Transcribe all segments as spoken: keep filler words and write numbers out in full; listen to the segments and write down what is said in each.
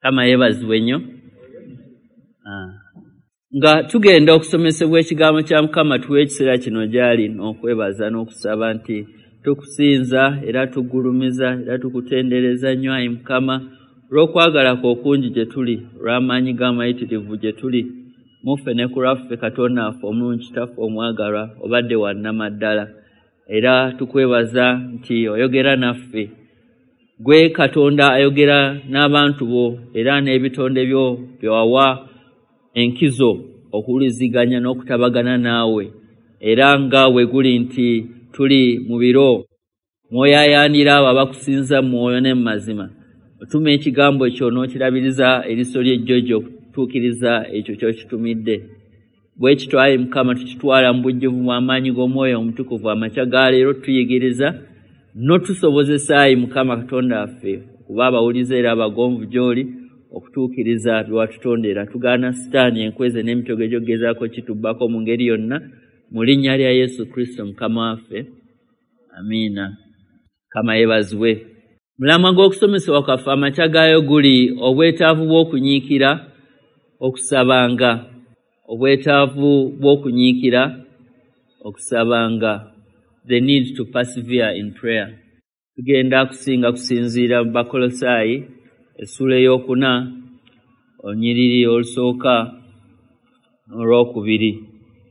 kama yebazibwe nnyo. Nga tugenda okusomesebwa ekigambo kya Mukama tuwe ekiseera kino gyali n'okwebaza n'okusaba nti tukusinza era tugulumiza era tukutendereza nnyo Ayi Mukama olw'okwagala kwo okungi gye tuli, olw'amaanyi g'amayitirivu gye tuli, muffe ne ku lwaffe Katonda waffe omulungi Kitaffe omwagalwa obadde wannamaddala. Era tukwebaza nti oyogera naffe, gwe Katonda ayogera n'abantu bo era n'ebitonde byo byewawa enkizo okuwuliziganya n'okutabagana naawe, era nga we guli nti tuli mu biro mwoyaayaanira abo abakusinza mu mwoyo ne mu mazima. Otuma ekigambo ekyo n'okirabiriza eriso ly'ejjojo okutuukiriza ekyo ky'okitumidde. Bwe kityo Ayi Mukama tukitwala mu bujjuvu bw'amaanyi g'omwoyo omutukuvu amakya ga leero tuyigiriza n'otusobozesa Ayi Mukama Katonda waffe okuba abawulize era abagonvu gy'oli okutuukiriza bye watutondera. Tugaana Sitaani enkweze n'emitego egy'okugezaako kitubbako mu ngeri yonna, mu linnya lya Yesu Kristo Mukama waffe. Amiina. Kama yebazibwe. Mulamwa gw'okusomesebwa kwaffe amakya gaayo guli obwetaavu bw'okunyiikira okusabanga. Obwetaavu bw'okunyiikira okusabanga. The need to persevere in prayer. Tugenda kusinga kusinziira mu Bakolosaayi essula ey'okuna olunyiriri olusooka n'olwokubiri.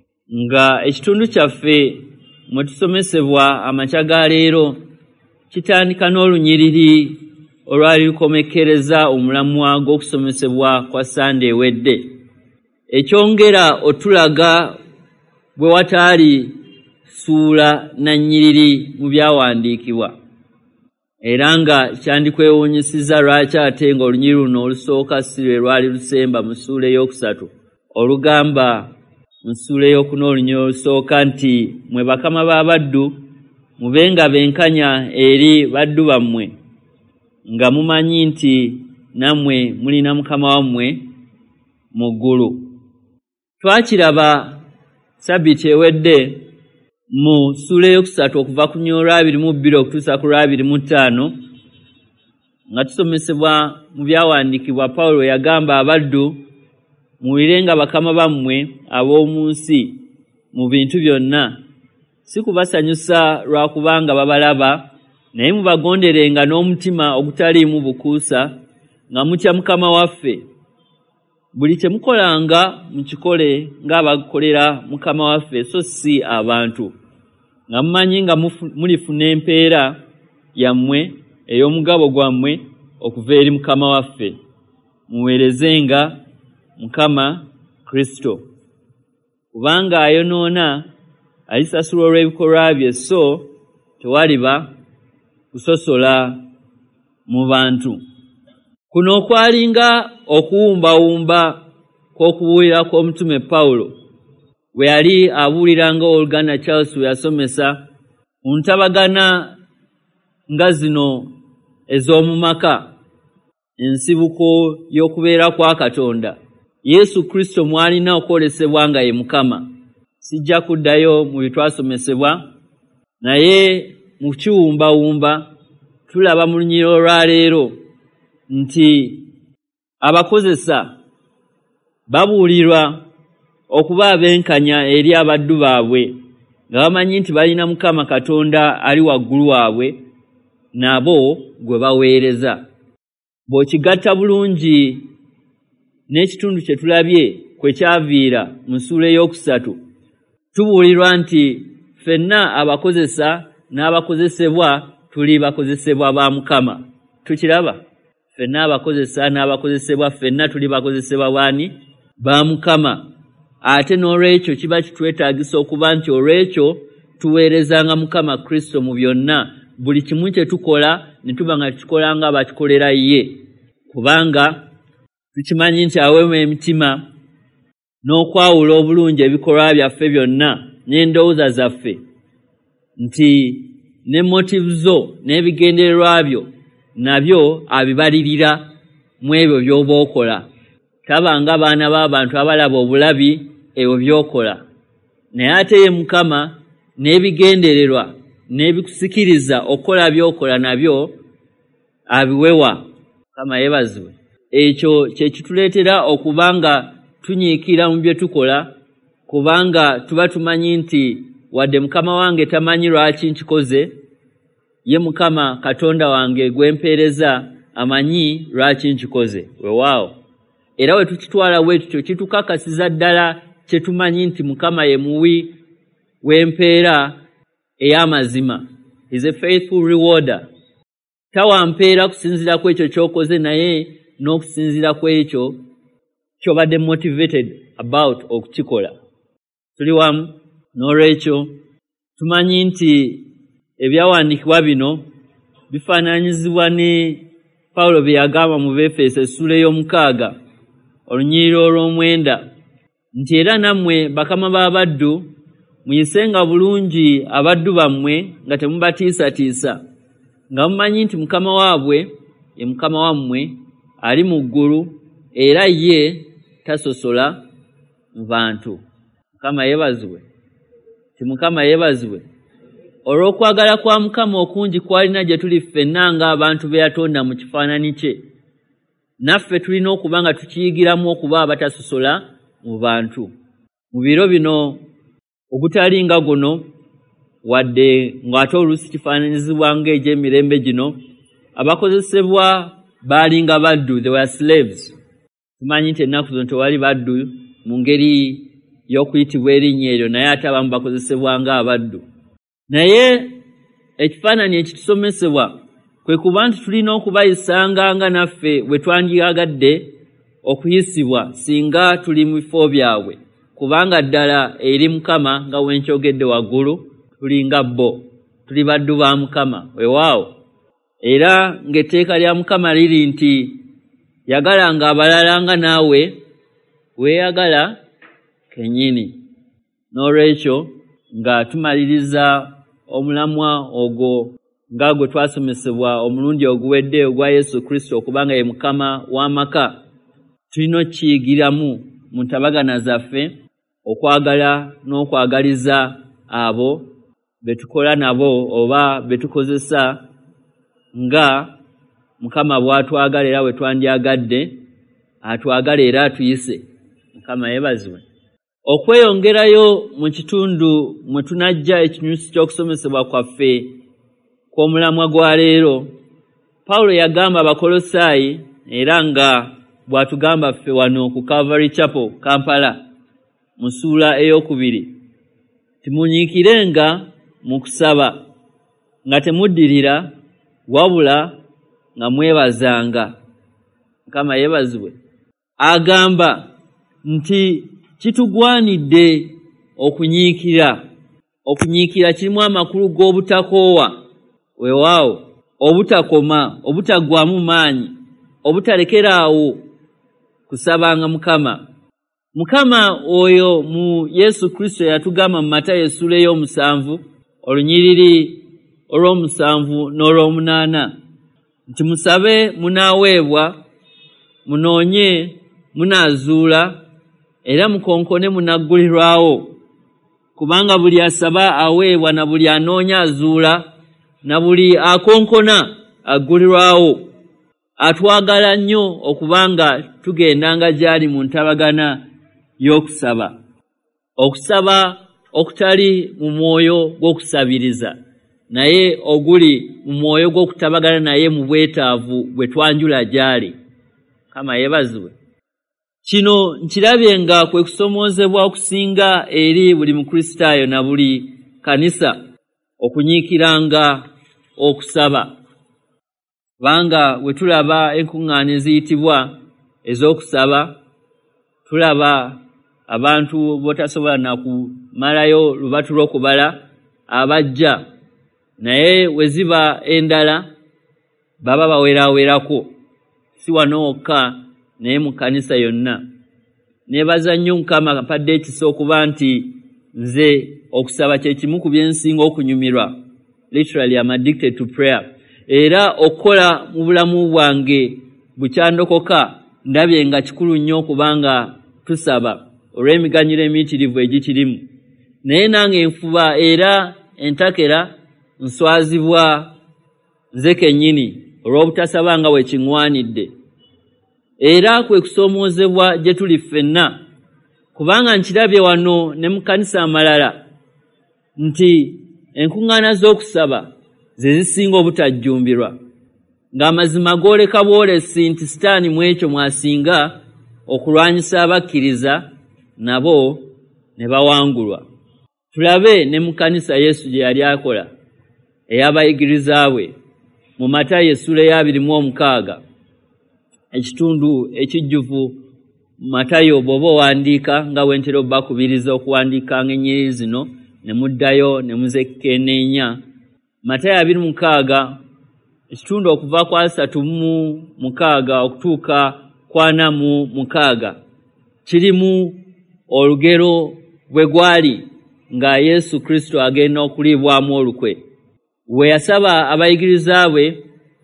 Nga ekitundu kyaffe mwe tusomesebwa amakya ga leero kitandika n'olunyiriri olwali lukomekkereza omulamwa gw'okusomesebwa kwa Sande ewedde. Ekyongera otulaga bwe wataali ssuula na nnyiriri mu byawandiikibwa, era nga kyandikwewuunyisiza lwaki ate ng'olunyiriri luno olusooka si lwe lwali lusemba mu ssuula ey'okusatu olugamba mu ssuula ey'okuna olunyiriri olusooka nti mwe bakama b'abaddu mubenga benkanya eri baddu bammwe nga mumanyi nti nammwe mulina Mukama wammwe mu ggulu. Twakiraba Ssabbiiti ewedde mu ssuula ey'okusatu okuva ku nnyo olwabiri mu bbiri okutuusa ku lwabiri mu ttaano nga tusomesebwa mu byawandiikibwa Pawulo yagamba abaddu muwulirenga bakama bammwe ab'omu nsi mu bintu byonna, si kubasanyusa lwakubanga babalaba, naye mubagonderenga n'omutima ogutaliimu bukuusa nga mutya Mukama waffe. Buli kye mukolanga mukikole ng'abakolera Mukama waffe so si abantu, nga mumanyi nga mulifuna empeera yammwe ey'omugabo gwammwe okuva eri Mukama waffe. Muweerezenga Mukama Kristo, kubanga ayonoona alisasula olw'ebikolwa bye, so tewaliba kusosola mu bantu. Kuno okwalinga okuwumbawumba kw'okubuulira kw'omutume Pawulo bwe yali abuuliranga Oluganda Charles we yasomesa ku ntabagana nga zino ez'omu maka, ensibuko y'okubeera kwa Katonda, Yesu Kristo mwalina okwolesebwa nga ye Mukama. Sijja kuddayo mu bitwasomesebwa, naye mu kiwumbawumba tulaba mu lunyiriri olwaleero nti abakozesa babuulirwa okuba abenkanya eri abaddu baabwe nga bamanyi nti balina Mukama Katonda ali waggulu waabwe nabo gwe baweereza. Bw'okigatta bulungi n'ekitundu kye tulabye kwe kyaviira mu ssuula ey'okusatu, tubuulirwa nti ffenna abakozesa n'abakozesebwa tuli bakozesebwa ba Mukama. Tukiraba? Ffenna abakozesa n'abakozesebwa ffenna tuli bakozesebwa bwani? Ba Mukama. Ate n'olwekyo kiba kitwetaagisa okuba nti olwekyo tuweerezanga Mukama Kristo mu byonna, buli kimu kye tukola ne tuba nga tukikola nga bakikolera ye, kubanga tukimanyi nti aweema emitima n'okwawula obulungi ebikolwa byaffe byonna n'endowooza zaffe, nti ne motivu zo n'ebigendererwa byo nabyo abibalirira mu ebyo by'oba okola. Tabanga baana b'abantu abalaba obulabi ebyo by'okola, naye ate ye Mukama n'ebigendererwa n'ebikusikiriza okukola by'okola nabyo abiwewa. Mukama yeebazibwe. ekyo kye kituleetera okubanga tunyiikira mu bye tukola, kubanga tuba tumanyi nti wadde Mukama wange tamanyi lwaki nkikoze, ye Mukama Katonda wange gwempeereza amanyi lwaki nkikoze. Weewaawo. Era we tukitwala bwetutyo kitukakasiza ddala kye tumanyi nti Mukama ye muwi w'empeera ey'amazima. Is a faithful rewarder. Tawa mpeera kusinziira ku ekyo ky'okoze, naye n'okusinziira ku ekyo ky'obadde motivated about okukikola. Tuli wamu? N'olwekyo tumanyi nti ebyawandiikibwa bino bifaananyizibwa ne Pawulo bye yagamba mu Befeso essula ey'omukaaga olunyiriri olw'omwenda nti era nammwe bakama b'abaddu muyisenga bulungi abaddu bammwe nga temubatiisatiisa, nga mumanyi nti Mukama waabwe ye Mukama wammwe ali mu ggulu era ye tasosola mu bantu. Mukama yeebazibwe. Ti Mukama yeebazibwe. Olw'okwagala kwa Mukama okungi kwalina gye tuli ffenna ng'abantu be yatonda mu kifaananyi kye, naffe tulina okuba nga tukiyigiramu okuba abatasosola mu bantu. Mu biro bino ogutali nga guno, wadde ng'ate oluusi kifaananyizibwa ng'egy'emirembe gino, abakozesebwa baalinga baddu, they were slaves. Tumanyi nti ennaku zino tewali baddu mu ngeri y'okuyitibwa erinnya eryo, naye ate abamu bakozesebwa ng'abaddu. Naye ekifaananyi ekitusomesebwa kwe kuba nti tulina okubayisanga nga naffe bwe twandyagadde okuyisibwa singa tuli mu bifo byabwe, kubanga ddala eri Mukama nga wenkyogedde waggulu tuli nga bo, tuli baddu ba Mukama. Weewaawo. Era ng'etteeka lya Mukama liri nti yagalanga abalala nga naawe weeyagala kennyini. N'olwekyo nga tumaliriza omulamwa ogwo nga gwe twasomesebwa omulundi oguwedde ogwa Yesu Kristo okubanga ye Mukama w'amaka, tulina okukiyigiramu mu ntabagana zaffe okwagala n'okwagaliza abo be tukola nabo oba be tukozesa nga Mukama bw'atwagala era we twandyagadde atwagala era atuyise. Mukama yeebazibwe. Okweyongerayo mu kitundu mwe tunajja ekinyusi ky'okusomesebwa kwaffe kw'omulamwa gwa leero, Pawulo yagamba Abakolosaayi era nga bw'atugamba ffe wano ku Calvary Chapel, Kampala, mu ssuula ey'okubiri, timunyiikirenga mu kusaba nga temuddirira wabula nga mwebazanga. Mukama yeebazibwe. Agamba nti kitugwanidde okunyiikira. Okunyiikira kirimu amakulu g'obutakoowa. Weewaawo. Obutakoma, obutaggwaamu maanyi, obutalekeraawo kusabanga Mukama. Mukama oyo mu Yesu Kristo yatugamba mu Matayo essula ey'omusanvu olunyiriri olw'omusanvu n'olw'omunaana nti musabe munaaweebwa, munoonye munaazuula, era mukonkone munaggulirwawo. Kubanga buli asaba aweebwa, na buli anoonya azuula, na buli akonkona aggulirwawo. Atwagala nnyo okubanga tugendanga gy'ali mu ntabagana y'okusaba. Okusaba okutali mu mwoyo gw'okusabiriza, naye oguli mu mwoyo gw'okutabagana naye mu bwetaavu bwe twanjula gy'ali. Kama yeebazibwe. Kino nkirabye nga kwe kusomoozebwa okusinga eri buli Mukristaayo na buli kanisa okunyiikiranga okusaba. Kubanga we tulaba enkuŋŋaana eziyitibwa ez'okusaba, tulaba abantu botasobola na kumalayo lubatu lw'okubala abajja, naye we ziba endala baba bawerawerako, si wano wokka naye mu kanisa yonna. Neebaza nnyo Mukama mpadde ekisa okuba nti nze okusaba kye kimu ku bye nsinga okunyumirwa. Literally I'm addicted to prayer. Era okukola mu bulamu bwange bukyandokoka ndabye nga kikulu nnyo okubanga tusaba olw'emiganyiro emiyitirivu egikirimu. Naye nange nfuba era entakera nswazibwa nze kennyini olw'obutasaba nga we kiŋŋwanidde. era kwe kusoomoozebwa gye tuli ffenna, kubanga nkirabye wano ne mu kkanisa amalala nti enkuŋŋaana z'okusaba ze zisinga obutajjumbirwa, ng'amazima gooleka bwolesi nti sitaani mu ekyo mwasinga okulwanyisa abakkiriza nabo ne bawangulwa. Tulabe ne mu kkanisa Yesu gye yali akola ey'abayigiriza be mu Matayo essula ey'abiri mu omukaaga, ekitundu ekijjuvu Matayo bw'oba owandiika nga bwentera obbakubiriza okuwandiikanga ennyiriri zino ne muddayo ne muzekenneenya. Matayo abiri mu mukaaga ekitundu okuva kwa asatu mu mukaaga okutuuka kwa ana mu mukaaga kirimu olugero bwe gwali nga Yesu Kristo agenda okuliibwamu olukwe, we yasaba abayigiriza be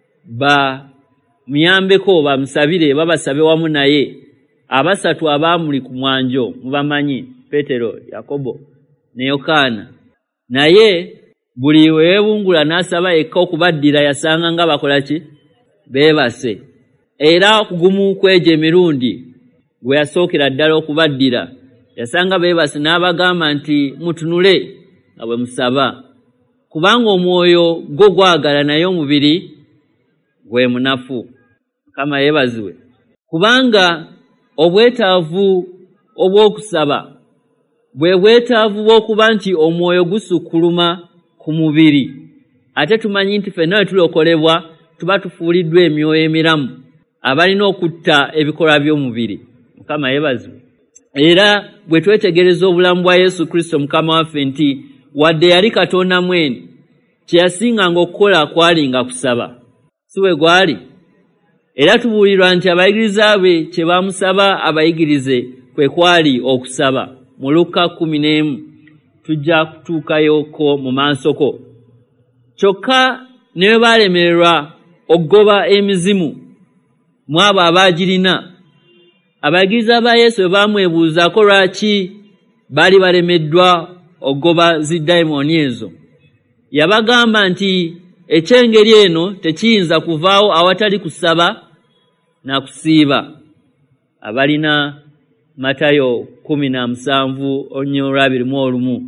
bamuyambeko bamusabire babasabe wamu naye abasatu abaamuli ku mwanjo mubamanyi, Peetero, Yakobo ne Yokaana. Naye buli we yeebungula n'asaba yekka okubaddira yasanga nga bakola ki? Beebase. Era okugumu kw'egyo emirundi gwe yasookera ddala okubaddira yasanga beebase n'abagamba nti mutunule nga bwe musaba, kubanga omwoyo gwo gwagala naye omubiri gwe munafu. Mukama yeebazibwe. Kubanga obwetaavu obw'okusaba bwe bwetaavu bw'okuba nti omwoyo gusukkuluma ku mubiri, ate tumanyi nti ffenna bwe tulokolebwa tuba tufuuliddwa emyoyo emiramu abalina okutta ebikolwa by'omubiri. Mukama yeebazibwe. Era bwe twetegereza obulamu bwa Yesu Kristo Mukama waffe nti wadde yali Katonda mwene, kye yasinganga okukola kwalinga kusaba, si bwe gwali? Era tubuulirwa nti abayigiriza be kye bamusaba abayigirize kwe kwali okusaba mu Luka kkumi n'emu, tujja kutuukayoko mu mansoko. Kyokka ne bwe baalemererwa okugoba emizimu mu abo abaagirina, abayigiriza ba Yesu bwe baamwebuuzaako lwaki baali balemeddwa okugoba ziddayimooni ezo, yabagamba nti ekyengeri eno tekiyinza kuvaawo awatali kusaba na kusiiba. Abalina Matayo kkumi na musanvu olunyiriri olw'abiri mu olumu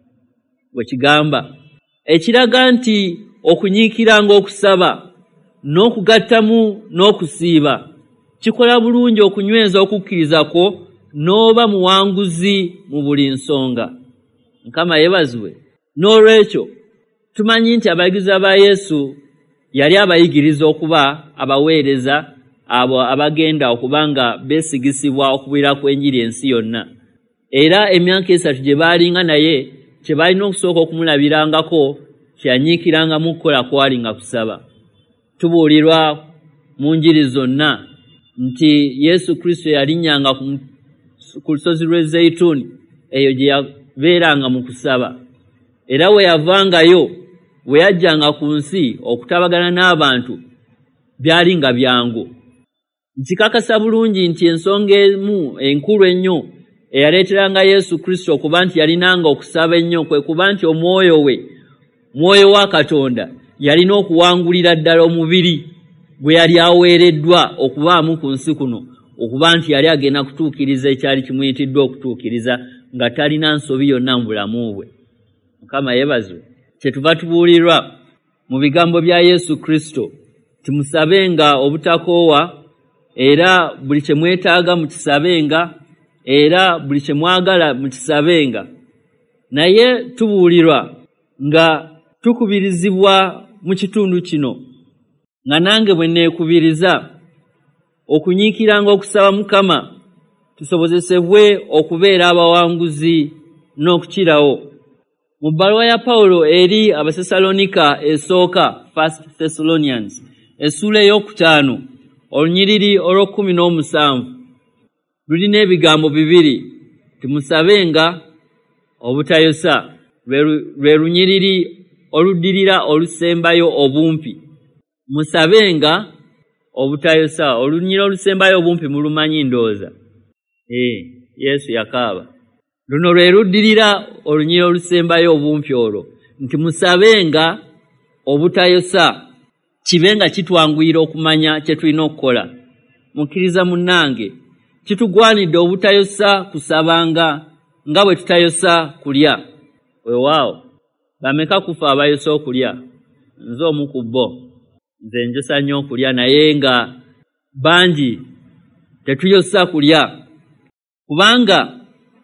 bwe kigamba, ekiraga nti okunyiikiranga okusaba n'okugattamu n'okusiiba kikola bulungi okunyweza okukkiriza kwo n'oba muwanguzi mu buli nsonga. Mukama yeebazibwe. N'olwekyo tumanyi nti abayigiriza ba Yesu yali abayigiriza okuba abaweereza abo abagenda okuba nga beesigisibwa okubuulira kw'enjiri ensi yonna. Era emyaka esatu gye baalinga naye kye baalina okusooka okumulabirangako kyanyiikirangamu okukola kwali nga kusaba. Tubuulirwa mu njiri zonna nti Yesu Kristo yalinnyanga ku lusozi lw'e Zeyituuni, eyo gye yabeeranga mu kusaba. Era we yavangayo we yajjanga ku nsi okutabagana n'abantu byali nga byangu. Nkikakasa bulungi nti ensonga emu enkulu ennyo eyaleeteranga Yesu Kristo okuba nti yalinanga okusaba ennyo kwe kuba nti omwoyo we, mwoyo wa Katonda, yalina okuwangulira ddala omubiri gwe yali aweereddwa okubaamu ku nsi kuno, okuba nti yali agenda kutuukiriza ekyali kimuyitiddwa okutuukiriza nga talina nsobi yonna mu bulamu bwe. Mukama yeebazibwe. Kyetuva tubuulirwa mu bigambo bya Yesu Kristo timusabenga obutakoowa, era buli kye mwetaaga mukisabenga, era buli kye mwagala mukisabenga. Naye tubuulirwa nga tukubirizibwa mu kitundu kino, nga nange bwe neekubiriza okunyiikiranga okusaba Mukama tusobozesebwe okubeera abawanguzi n'okukirawo. Mu bbaluwa ya Pawulo eri Abasesalonika esooka, First Thessalonians, essula ey'okutaano olunyiriri olw'okkumi n'omusanvu, lulina ebigambo bibiri, timusabenga obutayosa, lwe lunyiriri oluddirira olusembayo obumpi. Musabenga obutayosa, olunyiriri olusembayo obumpi mulumanyi ndowooza. Eh, Yesu yakaaba. Luno lwe luddirira olunyiriri olusembayo obumpi olwo, nti musabenga obutayosa, kibe nga kitwanguyira okumanya kye tulina okukola. mukkiriza munnange kitugwanidde obutayosa kusabanga nga bwe tutayosa kulya. Weewaawo bameka kufa abayosa okulya? Nze omu ku bo. Nze njosa nnyo okulya naye nga bangi tetuyosa kulya, kubanga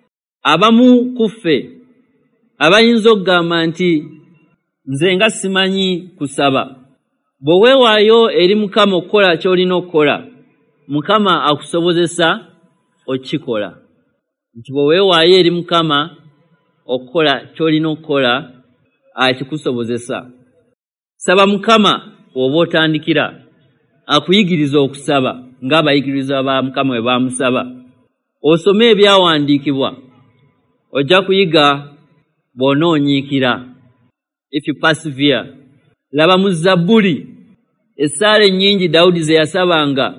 abamu kuffe abayinza okugamba nti nze nga simanyi kusaba. Bwe weewaayo eri Mukama okukola ky'olina okukola, Mukama akusobozesa okikola. Nti bwe weewaayo eri Mukama okukola ky'olina okukola, akikusobozesa. Saba Mukama oba otandikira akuyigiriza okusaba ng'abayigiriza ba Mukama bwe baamusaba. Osome ebyawandiikibwa ojja kuyiga bw'onoonyiikira. If you persevere. Laba mu Zabbuli essaala ennyingi Dawudi ze yasabanga.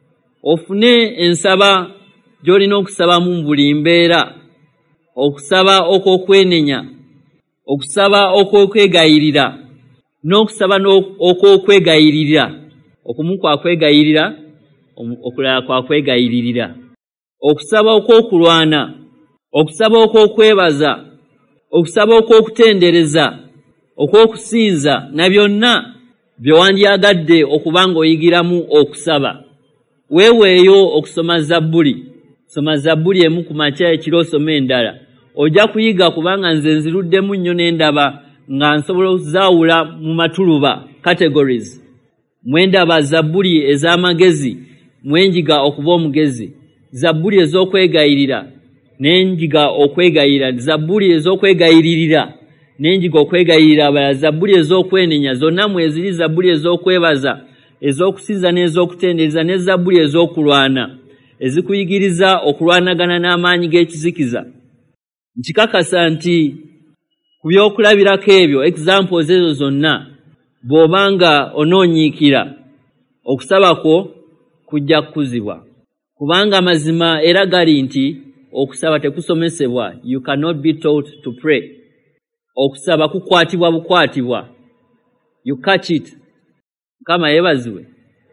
Ofune ensaba gy'olina okusabamu mu buli mbeera. Okusaba okw'okwenenya, okusaba okw'okwegayirira, n'okusaba okw'okwegayirira. Okumu kwa kwegayirira, okulala kwa kwegayiririra. Okusaba okw'okulwana, okusaba okw'okwebaza, okusaba okw'okutendereza, okw'okusinza, na byonna bye wandyagadde okuba ng'oyigiramu okusaba. Weeweeyo okusoma Zabbuli. Soma Zabbuli emu ku makya, ekiro osoma endala. Ojja kuyiga kubanga nze nziruddemu nnyo n'endaba nga nsobola okuzaawula mu matuluba, categories. Mwendaba Zabbuli ez'amagezi, mwenjiga okuba omugezi. Zabbuli ez'okwegayirira, n'enjiga okwegayirira. Zabbuli ez'okwegayiririra, n'enjiga okwegayirira abalala. Zabbuli ez'okwenenya, zonna mweziri. Zabbuli ez'okwebaza, ez'okusinza n'ez'okutendereza, ne Zabbuli ez'okulwana, ezikuyigiriza okulwanagana n'amaanyi g'ekizikiza. Nkikakasa nti ku byokulabirako ebyo, examples ezo zonna, bw'obanga onoonyiikira, okusaba kwo kujja kukuzibwa. Kubanga mazima era gali nti okusaba tekusomesebwa. You cannot be taught to pray. Okusaba kukwatibwa bukwatibwa. You catch it. Kama yebaziwe.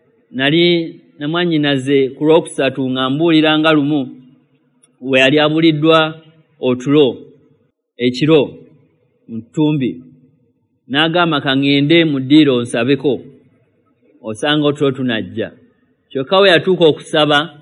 Nali namwannyinaze ku lwokusatu nga mbuulira nga lumu we yali abuliddwa otulo ekiro mu ttumbi. N'agamba kaŋŋende mu ddiiro nsabeko, osanga otulo tunajja. Kyokka we yatuuka okusaba,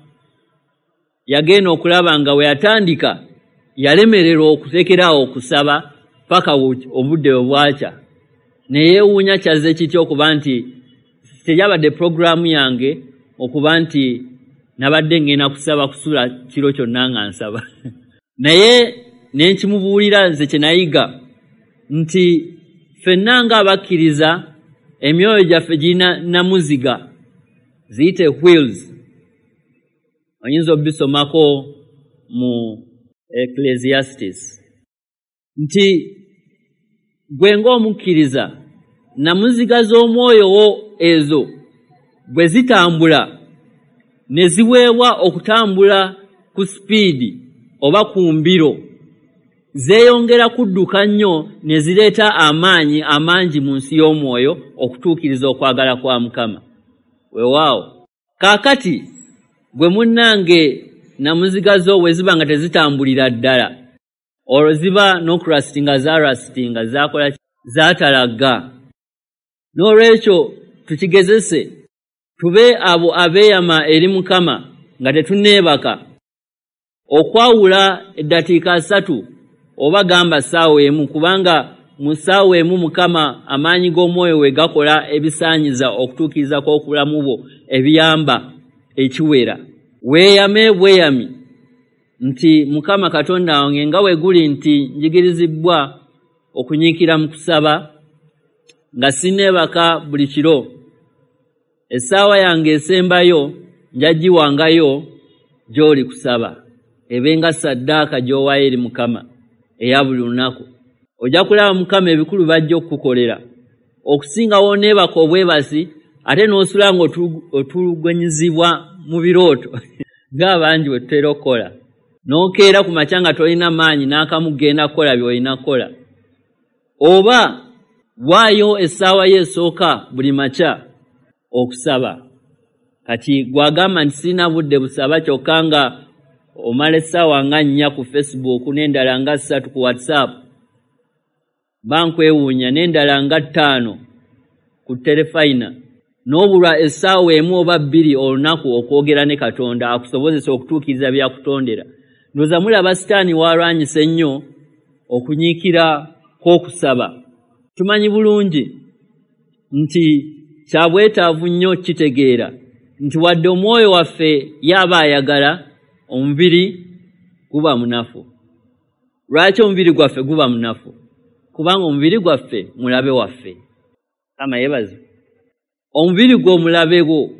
yagenda okulaba nga we yatandika yalemererwa okuteekerawo okusaba paka obudde we bwakya. Ne yeewuunya kyaze kityo okuba nti teyabadde programu yange okuba nti nabadde ngenda kusaba kusula kiro kyonna nga nsaba. Naye ne nkimubuulira nze kye nayiga nti ffenna ng'abakkiriza emyoyo gyaffe girina namuziga, ziyite wheels. Oyinza obisomako mu Ecclesiastes nti gwe ng'omukkiriza namuziga z'omwoyo wo ezo bwe zitambula ne ziweebwa okutambula ku sipiidi oba ku mbiro, zeeyongera kudduka nnyo ne zireeta amaanyi amangi mu nsi y'omwoyo okutuukiriza okwagala kwa Mukama. Weewaawo kaakati gwe munnange namuziga zo bwe ziba nga tezitambulira ddala, olwo ziba n'okurasitinga zaarasitinga, zaakola zaatalagga. N'olwekyo tukigezese tube abo abeeyama eri Mukama nga tetunneebaka, okwawula eddakiika asatu oba gamba ssaawa emu, kubanga mu ssaawa emu Mukama amaanyi g'omwoyo we gakola ebisaanyiza okutuukiriza kw'okulamu bwo ebiyamba ekiwera. Weeyame bweyami nti Mukama Katonda wange nga we guli nti njigirizibbwa okunyiikira mu kusaba nga sinneebaka buli kiro. Essaawa yange esembayo njagiwangayo gy'oli kusaba, ebenga ssaddaaka gy'owaayo eri Mukama eya buli lunaku. Ojja kulaba Mukama ebikulu bajja okukukolera okusingawo neebaka obwebasi, ate n'osula nga otulugunyizibwa mu birooto ng'abangi bwe tutera okukola, n'okeera ku makya nga tolina maanyi n'akamu genda kukola by'olina kukola. Oba waayo essaawa yo esooka buli makya okusaba. kati gwagamba nti sina budde busaba kyokka nga omala essaawa nga nnya ku Facebook n'endala nga ssatu ku WhatsApp bankwewuunya n'endala nga ttaano ku terefayina n'obulwa essaawa emu oba bbiri olunaku okwogera ne Katonda akusobozesa okutuukiriza byakutondera. Ndowooza mulaba sitaani waalwanyisa ennyo okunyiikira kw'okusaba. Tumanyi bulungi nti kya bwetaavu nnyo kitegeera nti wadde omwoyo waffe yaba ayagala, omubiri guba munafu. Lwaki omubiri gwaffe guba munafu? Kubanga omubiri gwaffe mulabe waffe. Kama yebazi. Omubiri gwo mulabe gwo.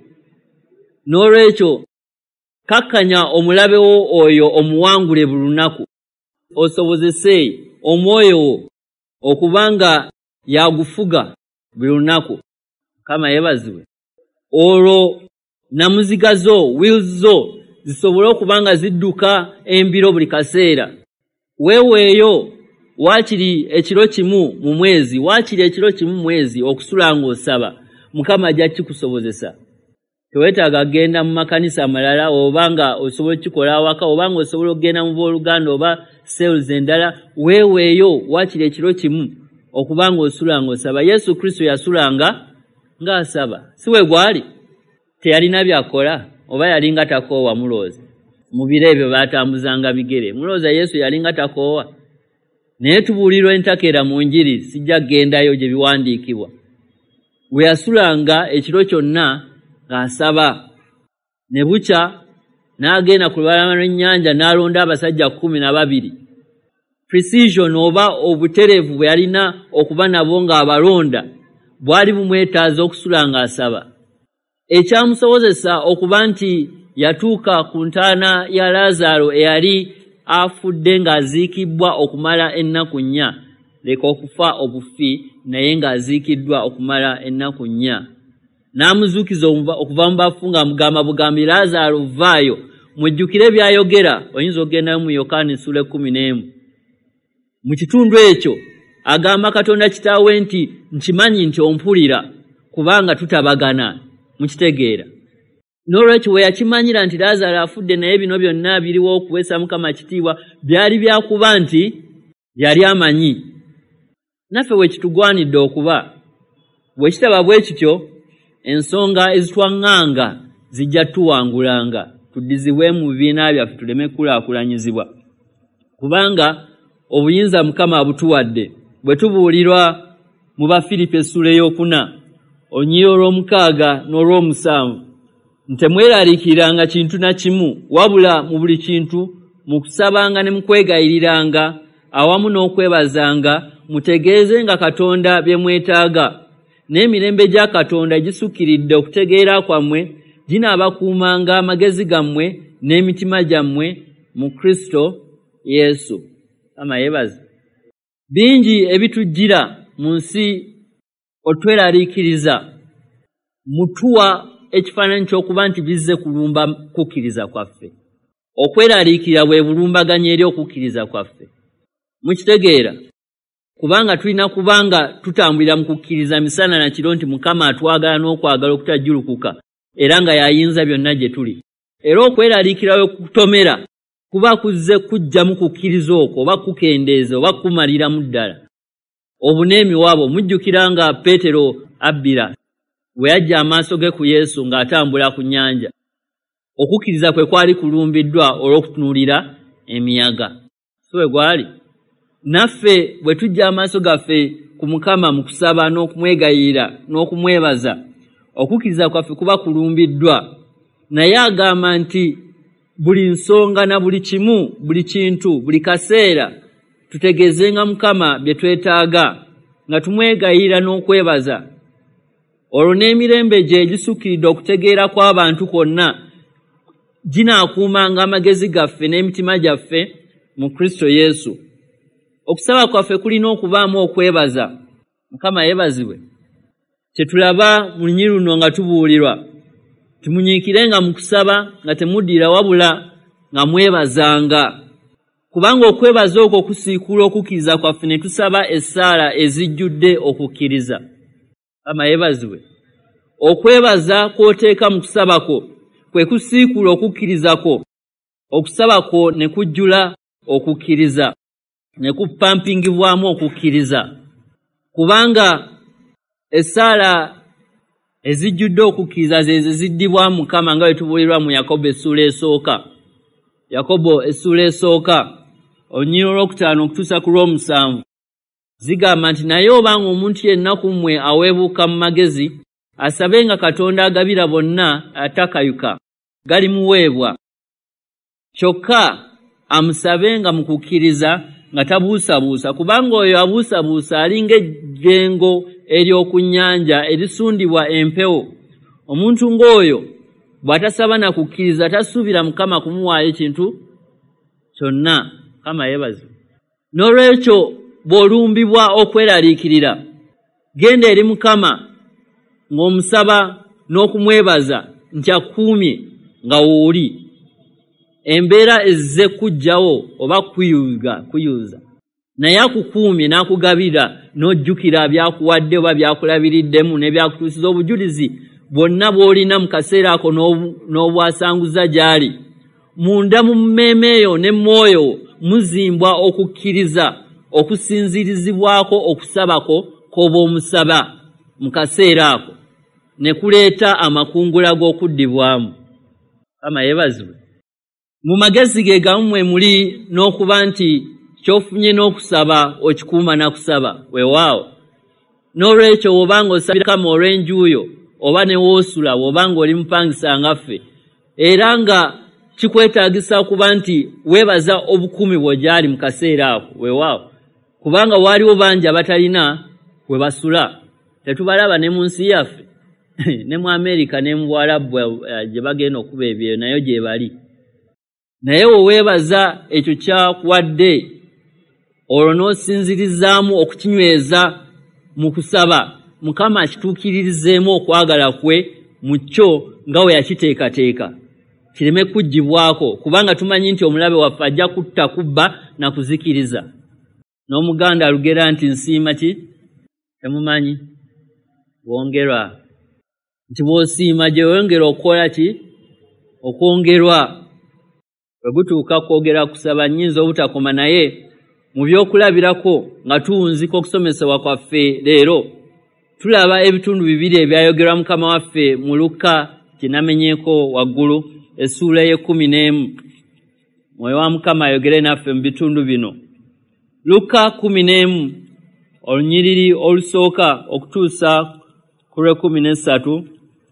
N'olwekyo kakkanya omulabe wo oyo omuwangule buli lunaku. Osobozese omwoyo wo okubanga yagufuga buli lunaku. Kama yebazibwe. Olwo namuziga zo, wheels zo zisobole okubanga zidduka embiro buli kaseera. Weeweeyo waakiri ekiro kimu mu mwezi, waakiri ekiro kimu mu mwezi okusula ng'osaba. Mukama ajja kikusobozesa. Teweetaaga genda mu makanisa amalala obanga osobola okukikola awaka obanga osobola okugenda mu booluganda oba sales endala. Weeweeyo waakiri ekiro kimu okubanga osula ng'osaba. Yesu Kristo yasulanga ng'asaba. Si we gwali? Teyalina byakola oba yalinga takoowa mulooza? Mu biro ebyo baatambuzanga bigere. Mulooza Yesu yalinga takoowa? Naye tubuulirwa entakera mu njiri, sijja gendayo gye biwandiikibwa. We yasulanga ekiro kyonna ng'asaba. Ne bukya n'agenda ku lubalama lw'ennyanja n'alonda abasajja kkumi na babiri. Precision oba obutereevu bwe yalina okuba nabo ng'abalonda bwali bumwetaaza okusula ng'asaba. Ekyamusobozesa okuba nti yatuuka ku ntaana ya Laazaalo eyali afudde ng'aziikibbwa okumala ennaku nnya, leka okufa obufi naye ng'aziikiddwa okumala ennaku nnya. N'amuzuukiza okuva mu bafu ng'amugamba bugambi, Laazaalo vaayo. Mujjukire byayogera, oyinza okgendayo mu Yokaana essula ekkumi n'emu. Mu kitundu ekyo agamba Katonda kitaawe nti nkimanyi nti ompulira kubanga tutabagana. Mukitegeera. N'olwekyo we yakimanyira nti Laazaalo afudde naye bino byonna biriwo okuweesa Mukama kitiibwa, byali byakuba nti yali amanyi. Naffe we kitugwanidde okuba. Bwe kitaba bwe kityo, ensonga ezitwaŋŋanga zijja tuwangulanga, tuddizibwe mu bibiina byaffe tuleme kulaakulanyizibwa. Kubanga obuyinza Mukama abutuwadde. Bwe tubuulirwa mu Bafiripi essula ey'okuna olunyiriri olw'omukaaga n'olw'omusanvu, ntemweraliikiriranga kintu na kimu, wabula mu buli kintu mu kusabanga ne mu kwegayiriranga awamu n'okwebazanga mutegeezenga Katonda bye mwetaaga, n'emirembe gya Katonda gisukkiridde okutegeera kwammwe ginaabakuumanga amagezi gammwe n'emitima gyammwe mu Kristo Yesu. Ama yebaze. Bingi ebitujjira mu nsi otweraliikiriza mutuwa ekifaananyi ky'okuba nti bizze kulumba kukkiriza kwaffe. Okweraliikirira bwe bulumbaganya eri okukkiriza kwaffe. Mukitegeera? Kubanga tulina kubanga tutambulira mu kukkiriza misana na kiro nti Mukama atwagala n'okwagala okutajjulukuka era nga yayinza byonna gye tuli. Era okweraliikirira we kutomera kuba kuzze kujja mu kukkiriza okwo oba kukendeeza oba kumaliramu ddala. Obuneemiwabo mujjukira nga Peetero abbira we yajja amaaso ge ku Yesu ng'atambula ku nnyanja. Okukkiriza kwe kwali kulumbiddwa olw'okutunuulira emiyaga. So we gwali. Naffe bwe tujja amaaso gaffe ku Mukama mu kusaba n'okumwegayirira n'okumwebaza, okukkiriza kwaffe kuba kulumbiddwa. Naye agamba nti buli nsonga na buli kimu, buli kintu, buli kaseera tutegeezenga Mukama bye twetaaga nga tumwegayirira n'okwebaza. Olwo n'emirembe gye gisukkiridde okutegeera kw'abantu kwonna ginaakuumanga amagezi gaffe n'emitima gyaffe mu Kristo Yesu. Okusaba kwaffe kulina okubaamu okwebaza. Mukama yeebazibwe. Kyetulaba mu lunyiriri luno nga tubuulirwa, timunyiikirenga mu kusaba nga temuddira wabula nga mwebazanga. Kubanga okwebaza okwo kusiikula okukkiriza kwaffe ne tusaba essaala ezijjudde okukkiriza. Ama yeebazibwe. okwebaza kwoteeka mu kusabako kwe kusiikula okukkirizako, okusabako ne kujjula okukkiriza, ne kupampingibwamu okukkiriza. Kubanga essaala ezijjudde okukkiriza ze ziddibwa Mukama nga bwe tubuulirwa mu Yakobo essuula esooka. Yakobo essuula esooka olunyiriri olwokutaano okutuusa ku lw'omusanvu zigamba nti naye obanga omuntu yenna ku mmwe aweebuuka mu magezi, asabenga Katonda agabira bonna atakayuka, galimuweebwa. Kyokka amusabenga mu kukkiriza nga tabuusabuusa, kubanga oyo abuusabuusa alinga ejjengo ery'oku nnyanja erisundibwa empewo. Omuntu ng'oyo bw'atasaba na kukkiriza tasuubira Mukama kumuwaayo ekintu kyonna. Mukama yeebazibwe. N'olwekyo bw'olumbibwa okweraliikirira, genda eri Mukama ng'omusaba n'okumwebaza nti akuumye nga wooli. Embeera ezze kujjawo oba kuyuuga kuyuuza, naye akukuumye n'akugabira n'ojjukira byakuwadde oba byakulabiriddemu n'ebyakutuusiza obujulizi bwonna bw'olina mu kaseera ako n'obwasanguza gy'ali. Munda mu mmeeme eyo ne mwoyo muzimbwa okukkiriza okusinzirizibwako okusabako kw'oba omusaba mu kaseera ako, ne kuleeta amakungula g'okuddibwamu. Mukama yeebazibwe. Mu magezi ge gamu mwe muli n'okuba nti ky'ofunye n'okusaba okikuuma na kusaba. Weewaawo. N'olwekyo bw'obanga osabira Mukama olw'enjuuyo oba ne woosula bw'obanga oli mupangisa nga ffe, era nga kikwetaagisa kuba nti weebaza obukuumi bw'ogyali mu kaseera ako. Weewaawo. Kubanga waaliwo bangi abatalina we basula. Tetubalaba ne mu nsi yaffe ne mu Amerika ne mu Bwarabu gye bagenda okuba ebyo nayo gye bali. Naye weebaza ekyo kyakuwadde, olwo n'osinzirizaamu okukinyweza mu kusaba, Mukama akituukiririzeemu okwagala kwe mu kyo nga we yakiteekateeka, kireme kuggyibwako, kubanga tumanyi nti omulabe waffe ajja kutta, kubba na kuzikiriza. N'Omuganda alugera nti nsiima ki? Temumanyi? Bwongerwa. Nti bw'osiima gye weyongera okukola ki? Okwongerwa. Bwe gutuuka kwogera kusaba nnyinza obutakoma, naye mu byokulabirako nga tuwunzika okusomesebwa kwaffe leero tulaba ebitundu bibiri ebyayogerwa Mukama waffe mu Luka kinamenyeeko waggulu essuula y'ekkumi n'emu. Mwoyo wa Mukama ayogere naffe mu bitundu bino. Luka kkumi n'emu olunyiriri olusooka okutuusa ku lw'ekkumi n'essatu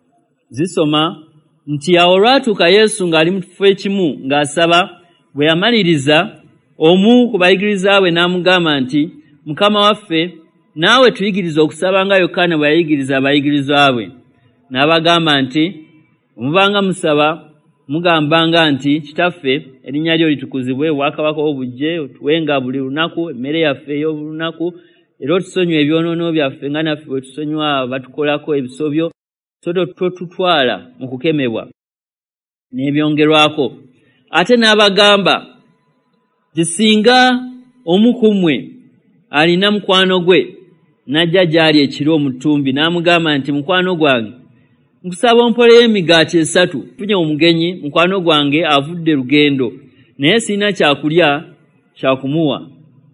zisoma nti awo olwatuuka Yesu ng'ali mu kifo ekimu ng'asaba, bwe yamaliriza omu ku bayigiriza be n'amugamba nti, Mukama waffe, naawe tuyigirize okusaba nga Yokaana bwe yayigiriza abayigirizwa be. N'abagamba nti, omubanga musaba mugambanga nti, Kitaffe, erinnya lyo litukuzibwe, obwakabaka bwo bujje, otuwenga buli lunaku emmere yaffe ey'olunaku, era otusonyiwe ebyonoono byaffe nga naffe bwe tusonyiwa batukolako ebisobyo, so totutwala mu kukemebwa, n'ebyongerwako. Ate n'abagamba nti singa omu ku mmwe alina mukwano gwe n'ajja gy'ali ekiro mu ttumbi n'amugamba nti, mukwano gwange, nkusaba ompoleyo emigaati esatu, funye omugenyi mukwano gwange avudde lugendo, naye sirina kyakulya kyakumuwa.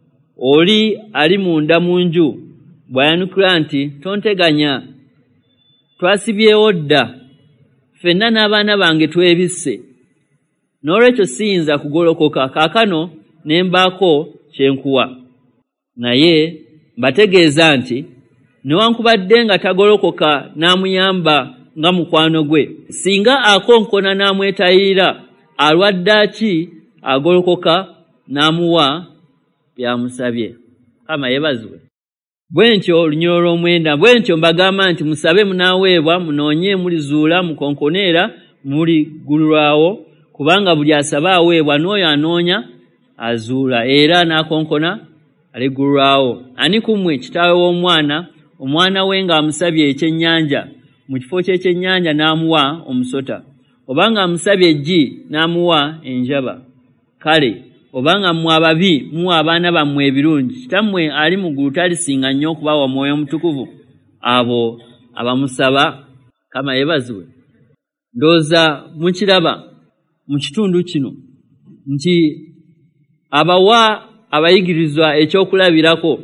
Oli ali munda mu nju bw'ayanukula nti, tonteganya, twasibyewo dda, ffenna n'abaana bange twebisse, n'olwekyo siyinza kugolokoka, kaakano ne mbaako kye nkuwa. Naye mbategeeza nti newankubadde nga tagolokoka n'amuyamba nga mukwano gwe, singa akonkona n'amwetayirira, alwadde ki agolokoka n'amuwa byamusabye. Mukama yeebazibwe. Bwe ntyo olunyiriri olw'omwenda, bwe ntyo mbagamba nti musabe munaaweebwa, munoonye mulizuula, mukonkoneera muligulirwawo, kubanga buli asaba aweebwa, n'oyo anoonya azuula, era n'akonkona aligulirwawo. Ani ku mmwe kitaawe w'omwana, omwana we ng'amusabye ekyennyanja, mu kifo ky'ekyennyanja n'amuwa omusota? Obanga amusabye eggi n'amuwa enjaba? Kale obanga mmwe ababi muwa abaana bammwe ebirungi, Kitammwe ali mu ggulu talisinga nnyo okubawa Mwoyo Mutukuvu abo abamusaba? kama yebazwe ndoza mukiraba mu kitundu kino nti abawa abayigirizwa ekyokulabirako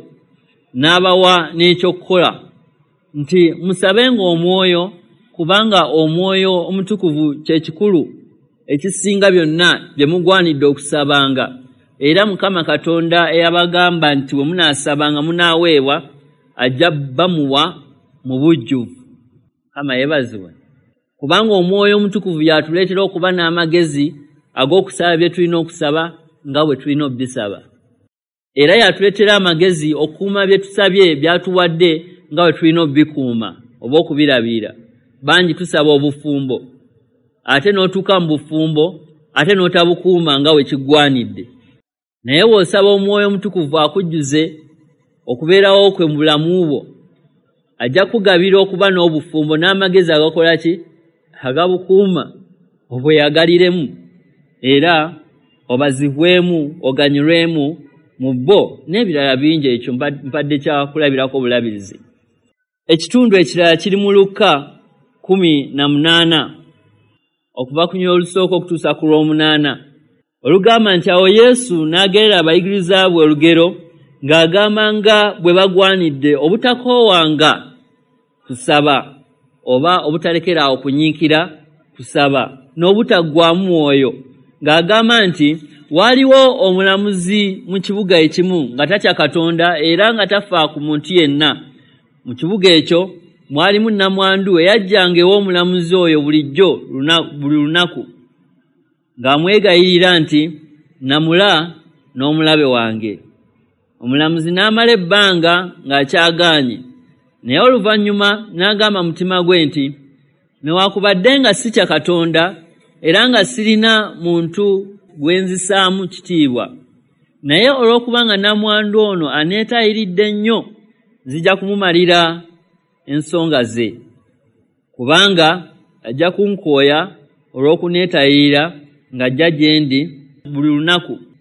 n'abawa n'ekyokukola nti musabenga omwoyo kubanga omwoyo omutukuvu kye kikulu ekisinga byonna bye mugwanidde okusabanga era Mukama Katonda eyabagamba nti bwe munaasabanga munaaweebwa ajja bamuwa mu bujjuvu kama yebazibwa kubanga omwoyo omutukuvu yatuleetera okuba n'amagezi ag'okusaba bye tulina okusaba nga bwe tulina obisaba era yatuleetera amagezi okukuuma bye tusabye byatuwadde nga bwe tulina obikuuma oba okubirabira bangi tusaba obufumbo ate n'otuuka mu bufumbo ate n'otabukuuma nga we kiggwanidde naye bw'osaba omwoyo omutukuvu akujjuze okubeerawo kwe mu bulamu bwo ajja kugabira okuba n'obufumbo n'amagezi agakola ki agabukuuma obweyagaliremu era obazibwemu oganyulwemu mu bo n'ebirala bingi ekyo mpadde kyakulabirako obulabirizi. Ekitundu ekirala kiri mu Luka kumi na munaana okuva ku nnyolo olusooka okutuusa ku lw'omunaana olugamba nti awo Yesu n'agerera abayigiriza bwe olugero ng'agamba nga bwe bagwanidde obutakoowanga kusaba oba obutalekeraawo kunyiikira kusaba n'obutaggwaamu mwoyo ng'agamba nti waaliwo omulamuzi mu kibuga ekimu nga tatya Katonda era nga tafa ku muntu yenna. Mu kibuga ekyo mwalimu nnamwandu eyajjanga ew'omulamuzi oyo bulijjo buli lunaku ng'amwegayirira nti namula n'omulabe wange. Omulamuzi n'amala ebbanga ng'akyagaanye naye oluvannyuma n'agamba mutima gwe nti newakubadde nga sitya Katonda era nga sirina muntu gwenzisaamu kitiibwa naye olw'okubanga nnamwandu ono aneetayiridde nnyo nzija kumumalira ensonga ze kubanga ajja kunkooya olw'okuneetayirira ng'ajja gye ndi buli lunaku